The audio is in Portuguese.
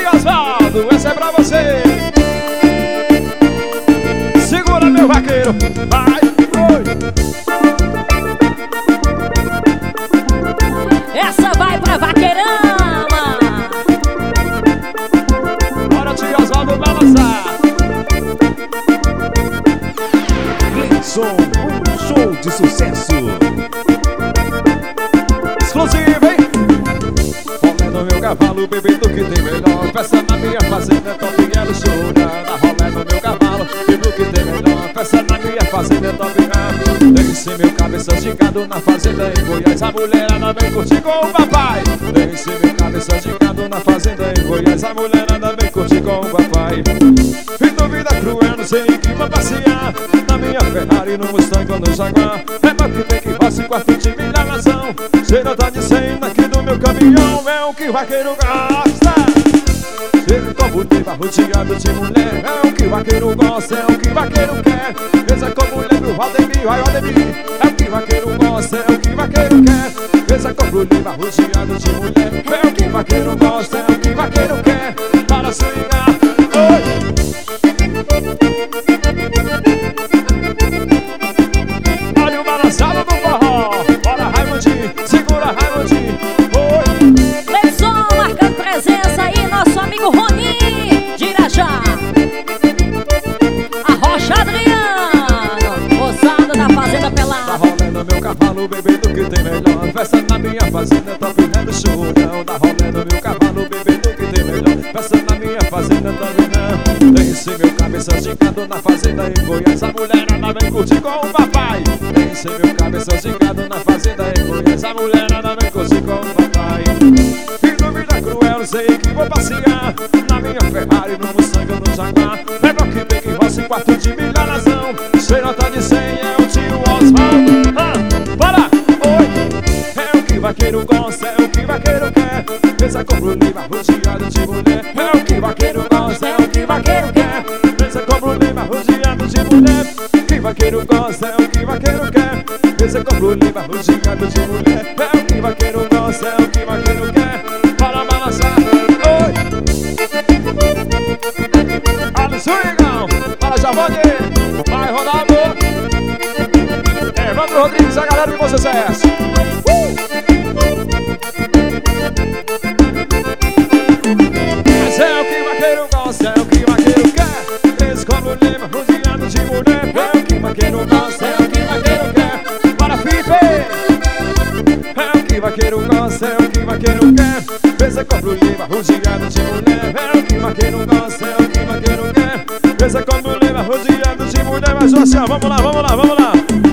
Osvaldo, essa é pra você. Segura, meu vaqueiro. Vai, oi. Essa vai pra Vaqueirama. Bora, tio Osvaldo, balançar. Gleison, um show de sucesso. Exclusivo, hein? Rolê no meu cavalo, bebendo que tem melhor. Festa na minha fazenda, top é luxúria. Na rolê no meu cavalo, bebendo que tem melhor. Festa na minha fazenda, top é. Deixe meu cabeça de gado na fazenda em Goiás. A mulherada vem curtir com o papai. Deixe meu cabeça de gado na fazenda em Goiás. A mulherada vem curtir com o papai. Fim do vida cruel, não sei em que vou passear. Na minha Ferrari, no Mustang ou no Jaguar. É mais que tem que roça, quarto de milharação. Cheira tá de 100 aqui do meu caminhão. É o que o vaqueiro gosta. Chega como leva rodeado de mulher. É o que o vaqueiro gosta, é o que o vaqueiro quer. Pensa com mulher do Valdemir, vai Valdemir. É o que o vaqueiro gosta, é o que o vaqueiro quer. Pensa com leva rodeado de mulher. É o que o vaqueiro gosta, é o que o vaqueiro quer. Para swingar, oi. Olha o balançado do forró. Bora Raimundinho, segura Raimundinho. Oi. Gleison marcando presença aí, nosso amigo Roninho de Irajá. A Rocha Adriano, moçada da Fazenda Tá Pelada. rolando meu cavalo, bebendo que tem melhor. Festa na minha fazenda, top é do churrão. Tá rolando meu cavalo, bebendo que tem melhor. Festa na minha fazenda, top não. Deixe meu cabeça de gado na fazenda em Goiás. A mulherada vem curtir com o papai. Deixe meu cabeça de gado na fazenda em Goiás. A mulherada vem curtir com o papai. E no vida cruel, sei que vou passear. Na minha Ferrari, no Mustang ou no Jaguar. É bom que tem que roça em quarto de milharação. Cheira tá de 100, é o tio Osvaldo. Bora! Oi! É o que o vaqueiro gosta, é o que o vaqueiro quer. Pensa como lima rodeado de mulher. É o que o vaqueiro gosta, é o que o vaqueiro quer. Pensa como lima rodeado de mulher. O que o vaqueiro gosta, é o que o vaqueiro quer. Pensa como lima rodeado de mulher. É o que o vaqueiro gosta, é o que o vaqueiro quer. Para balançar, oi! Alisson Igão, para Javone, vai rodar amor. Evandro Rodrigues, a galera de Bom Sucesso. Mas é o que o vaqueiro gosta, é o que o vaqueiro quer. Esse como lima, rodeado de mulher. É o que o vaqueiro gosta, é o que o vaqueiro quer. Para Fife! É o que o vaqueiro gosta, é o que o vaqueiro quer. Pensa como lima, rodeado de mulher. É o que o vaqueiro gosta, é o que o vaqueiro quer. Pensa como lima, rodeado de mulher. Mas assim, ó, vamos lá, vamos lá, vamos lá.